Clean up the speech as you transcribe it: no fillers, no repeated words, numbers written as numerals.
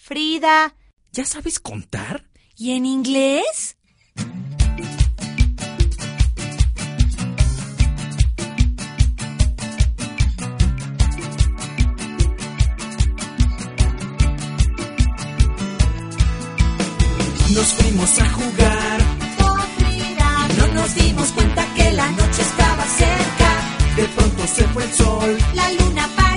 Frida. ¿Ya sabes contar? ¿Y en inglés? Nos fuimos a jugar. Oh, Frida. No nos dimos cuenta que la noche estaba cerca. De pronto se fue el sol. La luna para